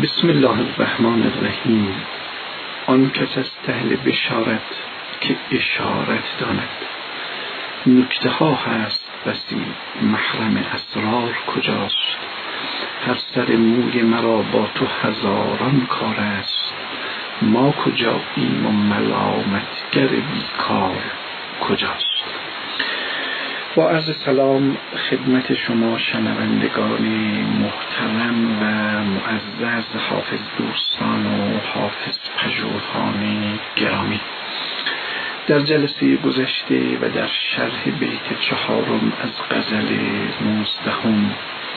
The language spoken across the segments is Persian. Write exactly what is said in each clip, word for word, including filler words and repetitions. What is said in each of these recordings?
بسم الله الرحمن الرحیم. آن کس از اهل بشارت که اشارت داند، نکته ها هست بسی محرم اسرار کجاست. هر سر موی مرا با تو هزاران کار است، ما کجا ایم و ملامتگر بیکار کجاست. با عرض سلام خدمت شما شنوندگان محترم و معزز حافظ دوستان و حافظ پژوهان گرامی. در جلسه گذشته و در شرح بیت چهارم از غزل نوزدهم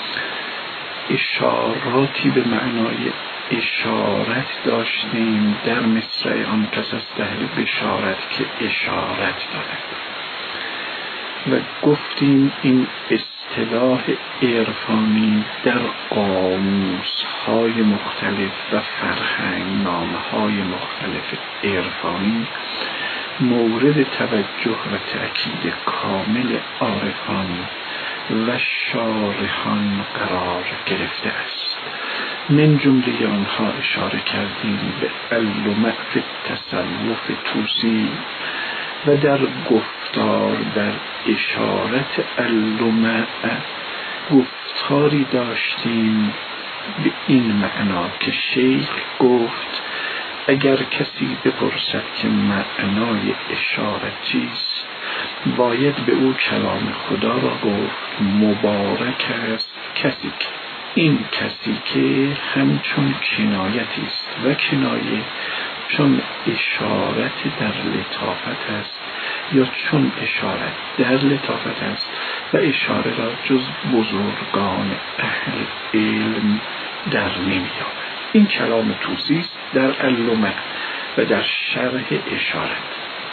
اشاراتی به معنای اشارت داشتیم در مصرع آن کس از اهل بشارت که اشارت دارد و گفتیم این اصطلاح عرفانی در قاموس‌های مختلف و فرهنگنامه‌های مختلف عرفانی مورد توجه و تأکید کامل عارفان و شارحان قرار گرفته است. من جمله آنها اشاره کردیم به اللمع فی التصوف طوسی و در گفتار در اشارت اللمع گفتاری داشتیم به این معنا که شیخ گفت اگر کسی بپرسد که معنای اشارت چیست، باید به او کلام خدا را گفت مبارک است کسی که. این کسی که همچون کنایتی است و کنایه چون اشارت در لطافت است یا چون اشارت در لطافت است و اشاره را جز بزرگان اهل علم در نمی‌یابد. این کلام طوسی است در اللمع و در شرح اشارت.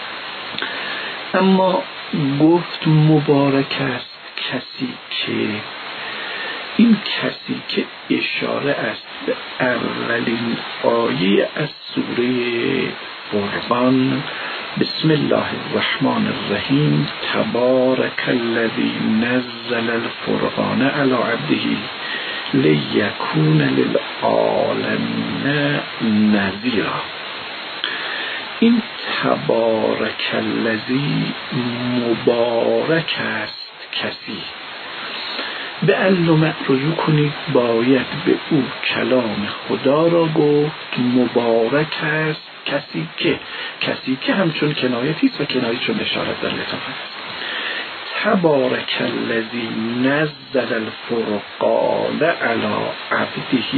اما گفت مبارک است کسی که، این کسی که اشاره است به اولین آیه از سوره فرقان بسم الله الرحمن الرحیم تبارک الذی نزل الفرقان علی عبده لیکون للعالمین نذیرا. این تبارک الذی مبارک است کسی، به اللمع رجوع کنید، باید به او کلام خدا را گفت مبارک است کسی که، کسی که همچون کنایتی است و کنایه چون اشارت در لطافت است. تبارک الذی نزل الفرقان علی عبده،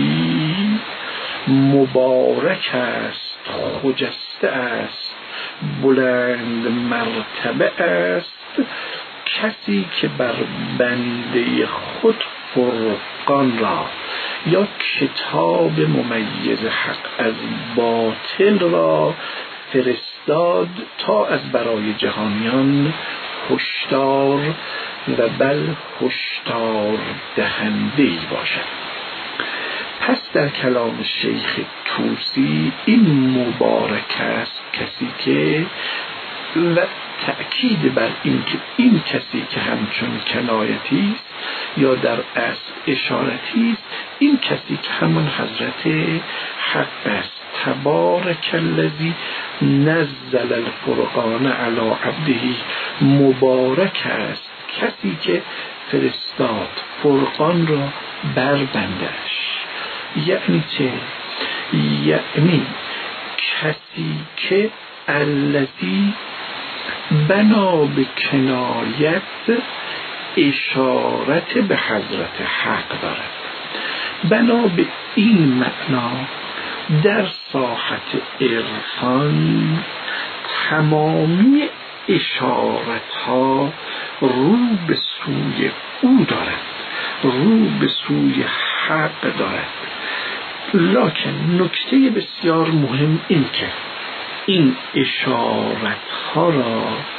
مبارک است، خجسته است، بلند مرتبه است کسی که بر بنده خود فرقان را یا کتاب ممیز حق از باطل را فرستاد تا از برای جهانیان هشدار و بل هشدار دهنده‌ای باشد. پس در کلام شیخ طوسی این مبارک است کسی که و تأکید بر این که این کسی که همچون کنایتی است یا در اصل اشارتی است، این کسی که همون حضرت حق است. تبارک الذی نزل الفرقان علی عبده، مبارک است کسی که فرستاد فرقان را بر بندش. یعنی چه؟ یعنی کسی که الذی بنا به کنایت اشارت به حضرت حق دارد. بنا به این معنا در ساحت عرفان تمامی اشارت ها رو به سوی او دارد، رو به سوی حق دارد. لکن نکته بسیار مهم این که این اشارت ها را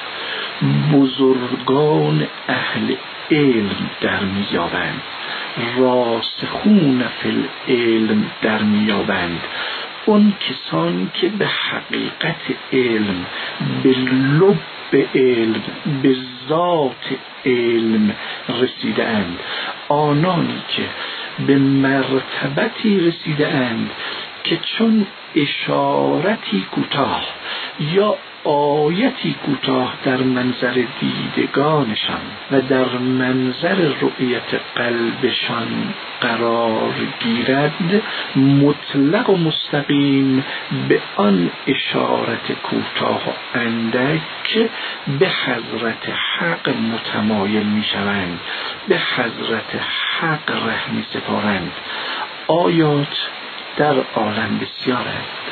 بزرگان اهل علم در میابند، راسخون فی العلم در میابند. اون کسانی که به حقیقت علم، به لب علم، به ذات علم رسیدند، آنانی که به مرتبتی رسیده اند که چون اشارتی کوتاه یا آیتی کوتاه در منظر دیدگانشان و در منظر رؤیت قلبشان قرار گیرد، مطلق و مستقیم به آن اشارت کوتاه و اندک به حضرت حق متمایل می شوند، به حضرت حق ره می سپارند. آیات در عالم بسیار است،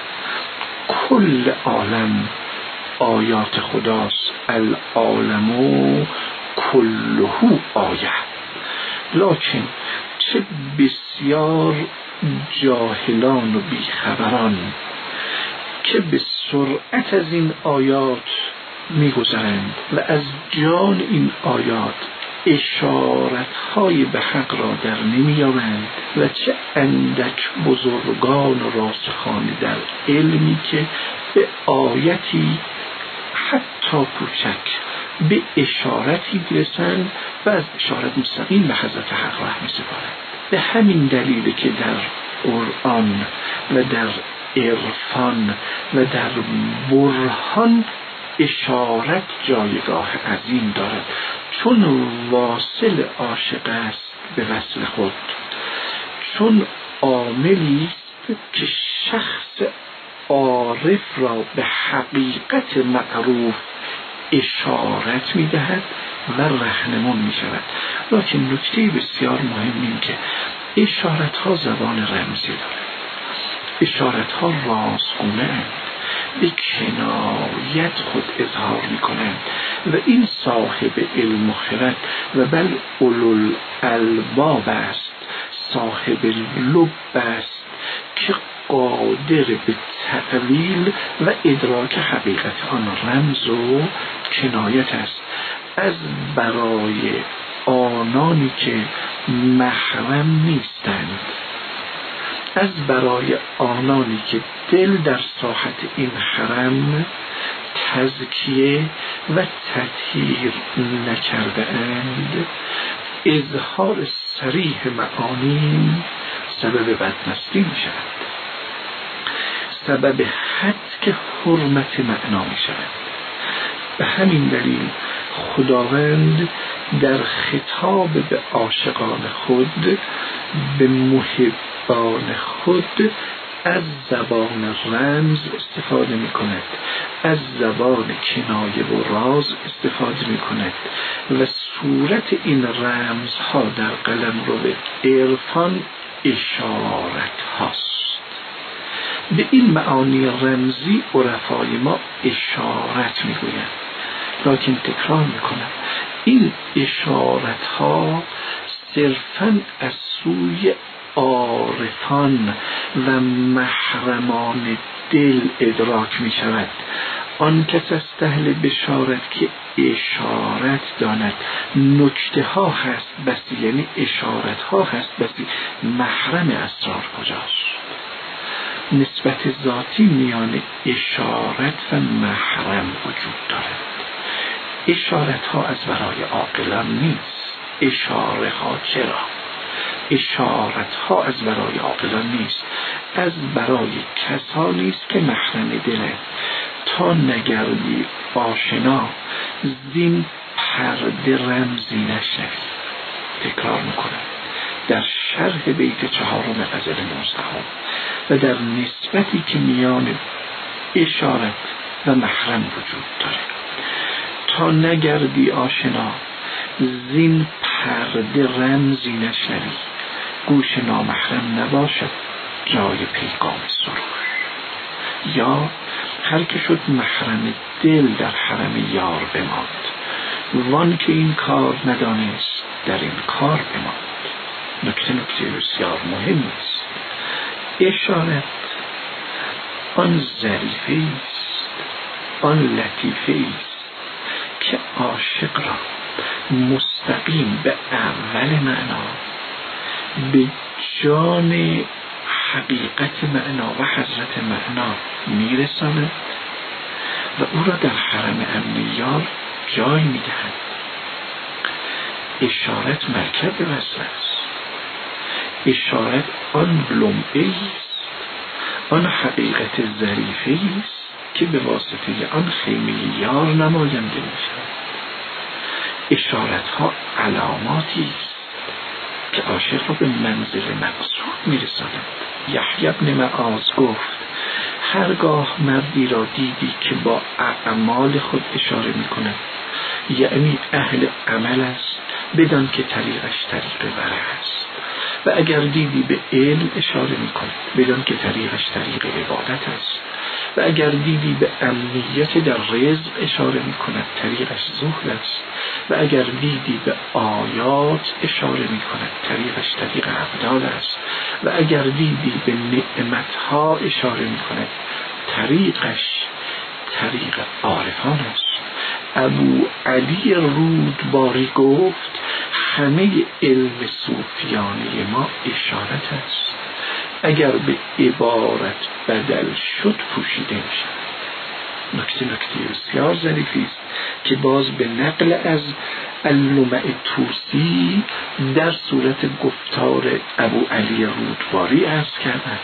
کل عالم آیات خداست. العالم کله آیه. لکن چه بسیار جاهلان و بیخبران که به سرعت از این آیات میگذرند و از جان این آیات اشارت‌های به حق را در نمی‌یابند و چه اندک بزرگان و راسخان در علمی که به آیتی حتی کوچک به اشارتی برسند و از اشارت مستقیم به حضرت حق راه می‌سپارند. به همین دلیل که در قرآن و در عرفان و در برهان اشارت جایگاه عظیم دارد، چون واصل عاشق است به وصل خود، چون عاملی است که شخص عارف را به حقیقت معروف اشارت می‌دهد و رهنمون می‌شود. لکن نکته بسیار مهم این که اشارت‌ها زبان رمزی دارد، اشارت‌ها رازگونه اند، به کنایت خود اظهار می‌کنند و این صاحب علم و خرد و بل اولو الالباب است، صاحب لب است که قادر به تأویل و ادراک حقیقت آن رمز و کنایت است. از برای آنانی که محرم نیستند، از برای آنانی که دل در ساحت این حرم تزکیه و تطهیر نکرده اند، اظهار صریح معانی سبب بدمستی می شود، سبب حتک حرمت معنا می شود. به همین دلیل خداوند در خطاب به عاشقان خود، به محبان خود، از زبان رمز استفاده می کند، از زبان کنایه و راز استفاده می کند و صورت این رمزها در قلمرو عرفان اشارت هاست. به این معانی رمزی عرفای ما اشارت می گویند. لکن تکرار می کنم، این اشارت ها صرفاً از سوی عارفان و محرمان دل ادراک می شود. آن کس است اهل بشارت که اشارت داند، نکته ها هست بسی، یعنی اشارت ها هست بسی، محرم اسرار کجاست؟ نسبت ذاتی میان اشارت و محرم وجود دارد. اشارت ها از برای عاقلان نیست. اشاره ها چرا؟ اشارت ها از برای عاقلان نیست، از برای کسانی است که محرم دلند. تا نگردی آشنا زین پرده رمزی نشنوی. تکرار میکنم، در شرح بیت چهارم غزل نوزدهم و در نسبتی که میان اشارت و محرم وجود داره، تا نگردی آشنا زین پرده رمزی نشنوی، گوش نامحرم نباشد جای پیغام سرور. یا هر که شد محرم دل در حرم یار بماند، وان که این کار ندانست در این کار بماند. نکته نکته بسیار مهم است. اشارت آن ظریفه است، آن لطیفه است که عاشق را مستقیم به اول معنا، به جان حقیقت معنا و حضرت معنا میرساند و او را در حرم امن یار جای میدهد. اشارت مرکب وصل است. اشارت آن لمعه است، آن حقیقت ظریفه است که به واسطه آن خیمه یار نماینده می شود. اشارت ها علاماتی است که عاشق را به منزل مقصود می رساند. یحیی بن معاذ گفت هرگاه مردی را دیدی که با اعمال خود اشاره می کند، یعنی اهل عمل است، بدان که طریقش طریق ورع است. و اگر دیدی به علم اشاره می کند، بدان که طریقش طریق عبادت است. و اگر دیدی به امنیت در رزق اشاره می کند، طریقش زهد است. و اگر دیدی به آیات اشاره می کند، طریقش طریق ابدال است. و اگر دیدی به نعمتها اشاره می کند، طریقش طریق عارفان است. ابو علی رودباری گفت همه علم صوفیانه ما اشارت است، اگر به عبارت بدل شد پوشیده می شود. نکته نکته بسیار ظریفی است که باز به نقل از اللمع طوسی در صورت گفتار ابو علی رودباری عرض کردند.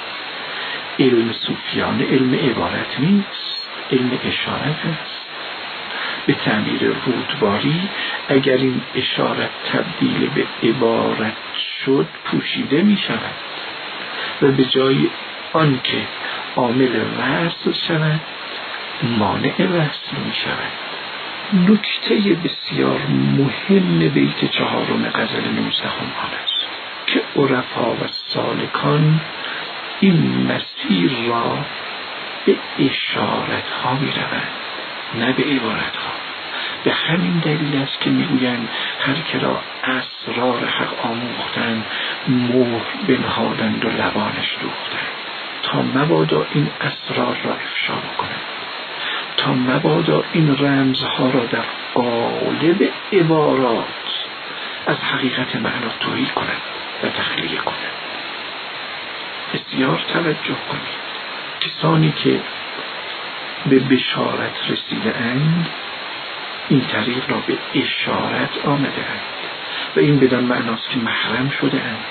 علم صوفیانه علم عبارت نیست، علم اشارت است. به تعبیر رودباری اگر این اشارت تبدیل به عبارت شد پوشیده می شود و به جای آن که عامل وصل شود مانع وصل می شود. نکته بسیار مهم بیت چهارم غزل نوزدهم آن است که عرفا و سالکان این مسیر را به اشارت ها می روند، نه به عبارت ها. به همین دلیل است که میگویند هر که را اسرار حق آموختند مهر بنهادند و لبانش دوختند تا مبادا این اسرار را افشا بکنند، تا مبادا این رمزها را در قالب عبارات از حقیقت معنا تویی کنند و تخلیه کنند. بسیار توجه کنید. کسانی که به بشارت رسیده اند این طریق را به اشارت آمده اند و این بدان معناست که محرم شده اند،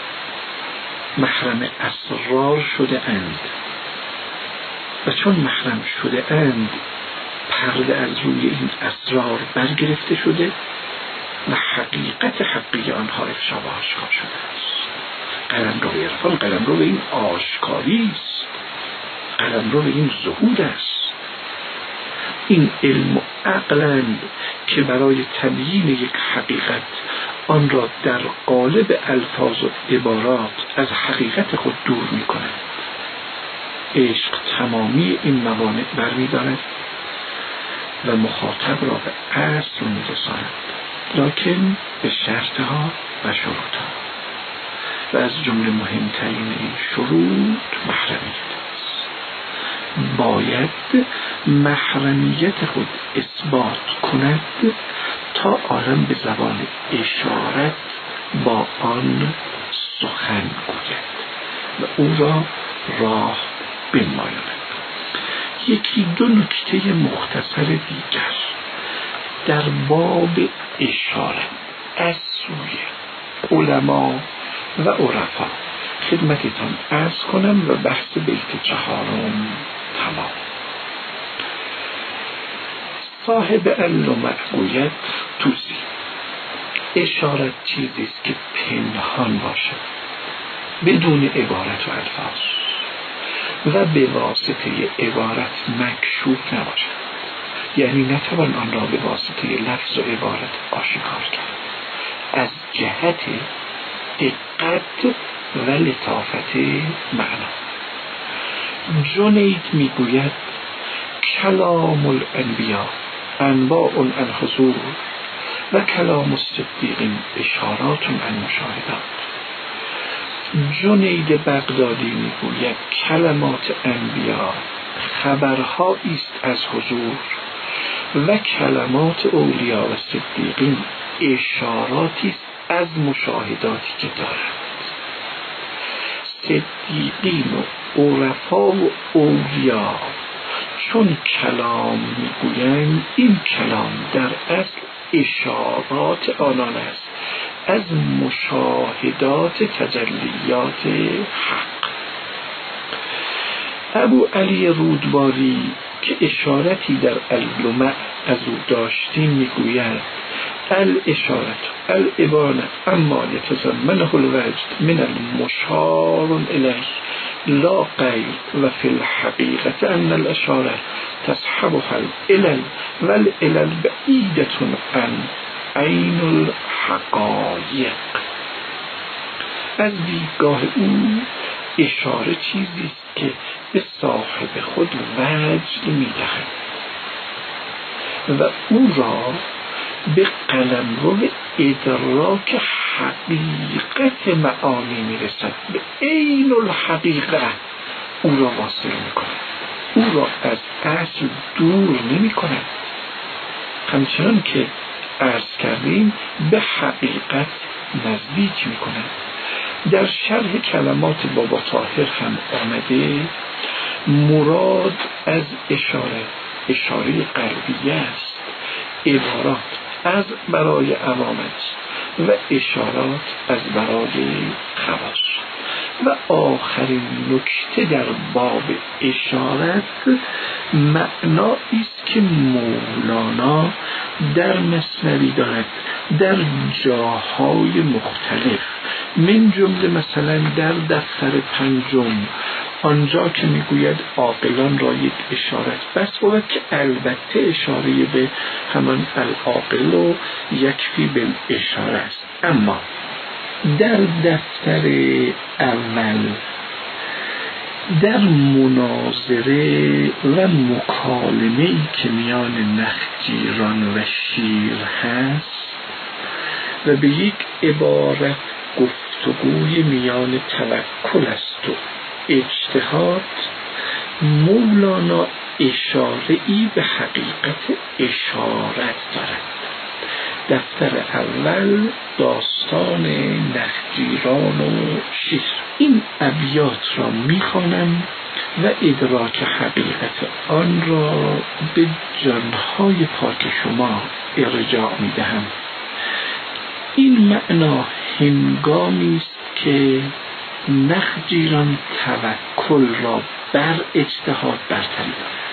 محرم اسرار شده اند و چون محرم شده اند پرده از روی این اسرار برگرفته شده و حقیقت حقی آنها افشا و آشکار شده است. قلمرو عرفان قلمرو این آشکاری است، قلمرو این ظهور است. این علم و عقلند که برای تبیین یک حقیقت آن را در قالب الفاظ و عبارات از حقیقت خود دور می کند. عشق تمامی این موانع برمی دارد و مخاطب را به اصل می رساند، لکن به شرطها و شروطها و از جمله مهمترین این شروط محرمیت است. باید محرمیت خود اثبات کند تا عالم به زبان اشارت با آن سخن گوید و او را راه بنماید. یکی دو نکته مختصر دیگر در باب اشارت از سوی علما و عرفا خدمتتان عرض کنم و بحث بیت چهارم تمام. صاحب اللمع گوید توسی اشارت چیزی است که پنهان باشد بدون عبارت و الفاظ و به واسطه عبارت مکشوف نباشد، یعنی نتوان آن را به واسطه لفظ و عبارت آشکار کرد از جهت دقت و لطافت معنا. جنید میگوید کلام الانبیاء انباء عن حضور و کلام الصدیقین اشارات عن مشاهدات. جنید بغدادی میگوید کلمات انبیاء خبرهایی است از حضور و کلمات اولیاء و صدیقین اشاراتی است از مشاهداتی که دارند. صدیقین و عرفا و اولیاء چون کلام میگویند این کلام در اصل اشارات آنان است از مشاهدات تجلیات حق. ابو علی رودباری که اشارتی در اللمع از او داشتیم میگوید الاشارت الابانه اما یتضمنه الوجد من المشار الیه لا غیر و فی الحقیقت ان الاشاره تصحبها العلل والعلل بعیدة عن عین الحقایق. از دیدگاه او اشاره چیزی است که به صاحب خود وجد می‌دهد و او را به قلمرو ادراک حقیقت معانی میرسد، به عین الحقیقه او را واصل میکند، او را از اصل دور نمیکند، همچنان که عرض کردیم به حقیقت نزدیک میکند. در شرح کلمات بابا طاهر هم آمده مراد از اشاره اشاره قلبیه است، عبارات از برای عوام است و اشارات از برای خواص. و آخرین نکته در باب اشارت معنایی است که مولانا در مثنوی دارد در جاهای مختلف، من جمله مثلا در دفتر پنجم آنجا که میگوید عاقلان را یک اشارت بس بود که البته اشاره به همان العاقل و یکفی بالاشاره است. اما در دفتر اول در مناظره و مکالمه‌ای که میان نخجیران و شیر هست و به یک عبارت گفتگوی میان توکل است و اجتهاد، مولانا اشاره ای به حقیقت اشارت دارد. دفتر اول داستان نخجیران و شیر. این ابیات را میخوانم و ادراک حقیقت آن را به جانهای پاک شما ارجاع میدهم. این معنا هنگامی است که نخجیران توکل را بر اجتهاد برتری دارد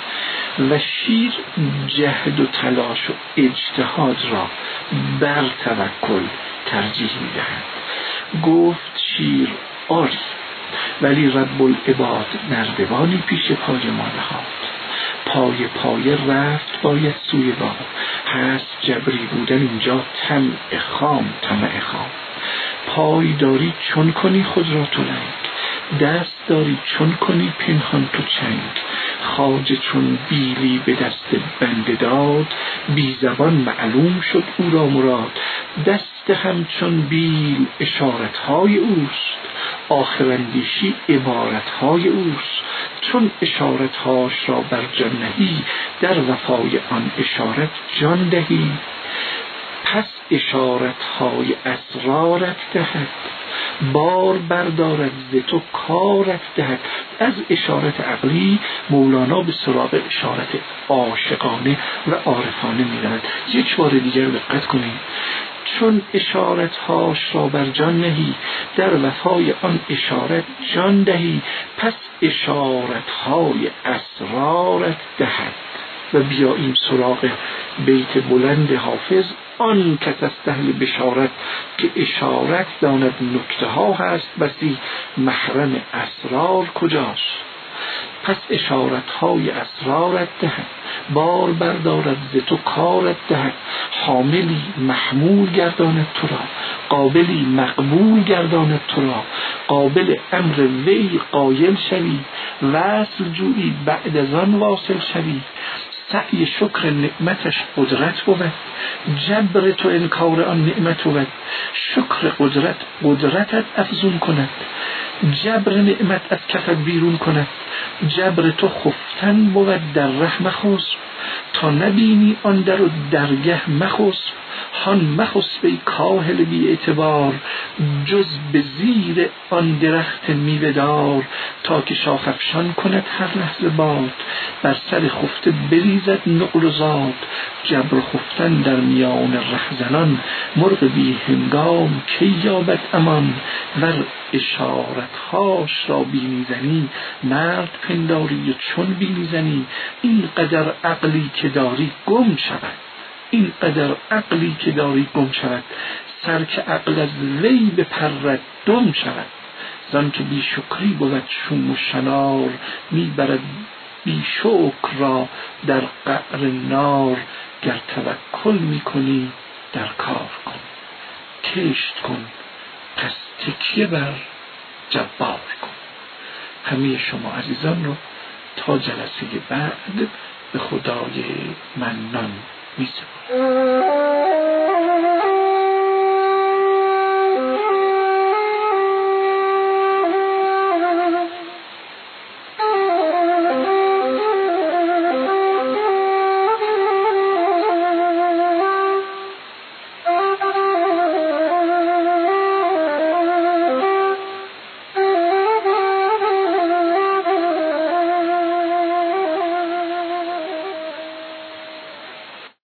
و شیر جهد و تلاش و اجتهاد را بر توکل ترجیح میدهد. گفت شیر آری، ولی رب العباد نردبانی پیش پای ما نهاد، پای پای رفت باید سوی باب، هست جبری بودن اینجا طمع خام طمع خام. پای داری چون کنی خود را تو لنگ، دست داری چون کنی پنهان تو چنگ. خواجه چون بیلی به دست بنده داد، بی زبان معلوم شد او را مراد. دست همچون بیل اشارتهای اوست، آخر اندیشی عبارتهای اوست. چون اشارتهاش را بر جان نهی، در وفای آن اشارت جان دهی. پس اشارتهای اسرارت دهد، بار بردارد ز تو کارت دهد. از اشارت عقلی مولانا به سراغ اشارت عاشقانه و عارفانه می‌رود. یک بار دیگر دقت کنید. چون اشارتهاش را بر جان نهی، در وفای آن اشارت جان دهی. پس اشارتهای اسرارت دهد. و بیاییم سراغ بیت بلند حافظ: آن کس است اهل بشارت، که اشارت داند نکته ها هست بسی، محرم اسرار کجاست. پس اشارت های اسرارت دهد، بار بردارد ز تو کارت دهد. حاملی محمول گرداند تو را، قابلی مقبول گرداند تو را. قابل امر وی قایل شوی، وصل جویی بعد از آن واصل شوی. سعی شکر نعمتش قدرت بود، جبر تو انکار آن نعمت بود. شکر قدرت قدرتت افزون کند، جبر نعمت از کفت بیرون کند. جبر تو خفتن بود در ره مخسب، تا نبینی آن در و درگه مخسب. هان مخسب ای کاهل بی اعتبار، جز به زیر آن درخت میوه دار. تا که شاخ افشان کند هر لحظه باد، بر سر خفته بریزد نقل و زاد. جبر خفتن در میان رهزنان، مرغ بی هنگام کی یابد امان. ور اشارتهاش را بینی زنی، مرد پنداری و چون بینی زنی. این قدر عقلی که داری گم شود، این قدر عقلی که داری گم شود. سر که عقل از وی بپرد دم شود. زان که بی شکری بود شوم و شنار، میبرد بی شکر را در قعر نار. گر توکل میکنی در کار کن، کشت کن پس تکیه بر جبار کن. همه شما عزیزان رو تا جلسه بعد به خدای منان می‌سپارم.